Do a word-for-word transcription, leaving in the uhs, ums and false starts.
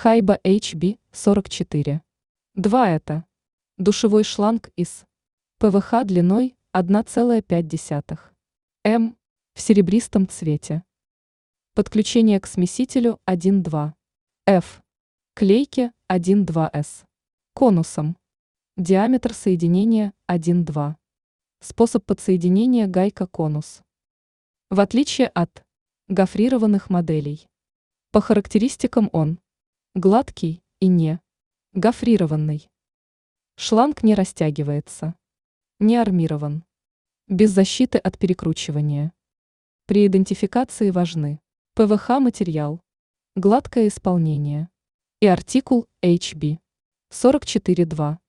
Хайба эйч би сорок четыре. два это душевой шланг из пэ вэ ха длиной одна целая пять десятых эм в серебристом цвете. Подключение к смесителю один два эф. Клейки один два эс. Конусом. Диаметр соединения один два. Способ подсоединения гайка-конус. В отличие от гофрированных моделей, по характеристикам он гладкий и не гофрированный. Шланг не растягивается. Не армирован. Без защиты от перекручивания. При идентификации важны пэ вэ ха материал, гладкое исполнение и артикул эйч би сорок четыре два.